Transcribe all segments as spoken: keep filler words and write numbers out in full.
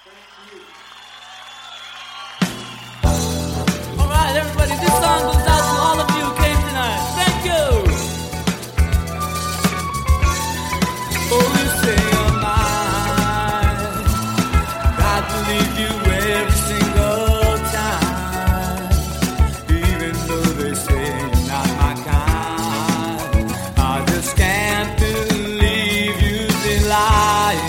All right, everybody, this song goes out to all of you who came tonight. Thank you. Oh, you say you're mine. Got to leave you every single time. Even though they say you're not my kind, I just can't believe you've been lying.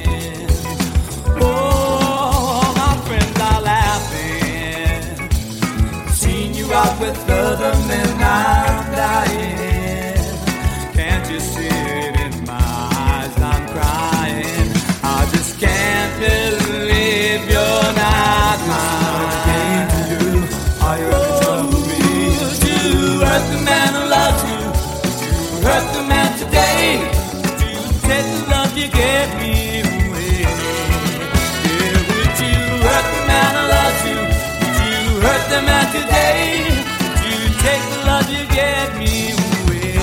Out with other men, I'm dying. Can't you see it in my eyes? I'm crying. I just can't believe you're not mine. What a game to do. Are you ever done with me? Did you hurt the man who loves you? Did you hurt the man today? Did you take the love you gave me away? Yeah, would you hurt the man who loves you? Did you hurt the man today? Take the love you gave me away.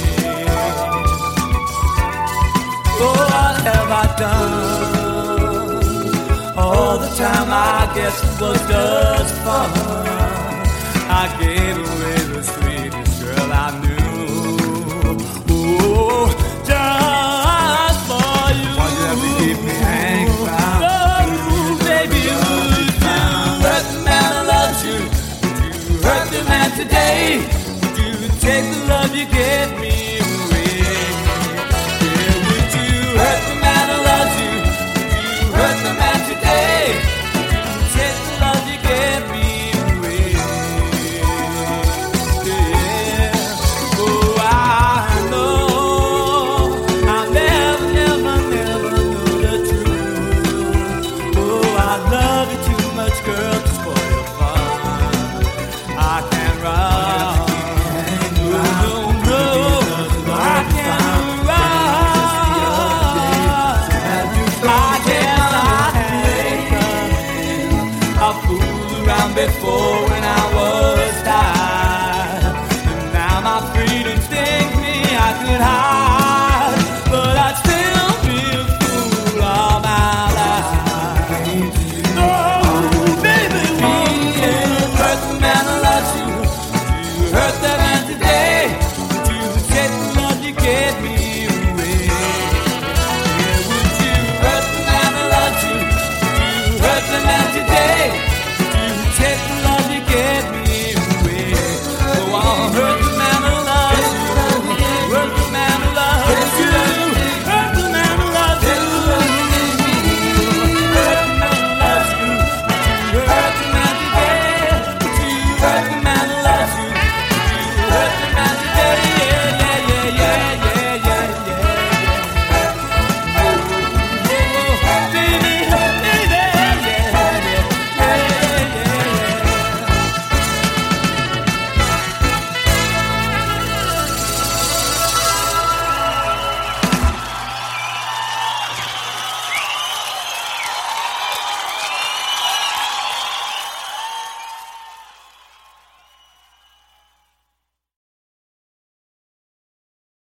Oh, what have I done? All the time I guess it was just fun. I gave away the sweetest girl I knew. Oh, just for you. Why you have to keep me hanging around? Oh, baby, would you hurt the man who loves you? Hurt the man today? Would you take the love you gave me away? Yeah, would you hurt the man who loves you? Would you hurt the man today? Would you take the love you gave me away? Yeah. Oh, I know I never, never, never knew the truth. Oh, I love you too much, girl, to spoil fun. I can't run, no, no, I can't run. I cannot hang. I fooled around before.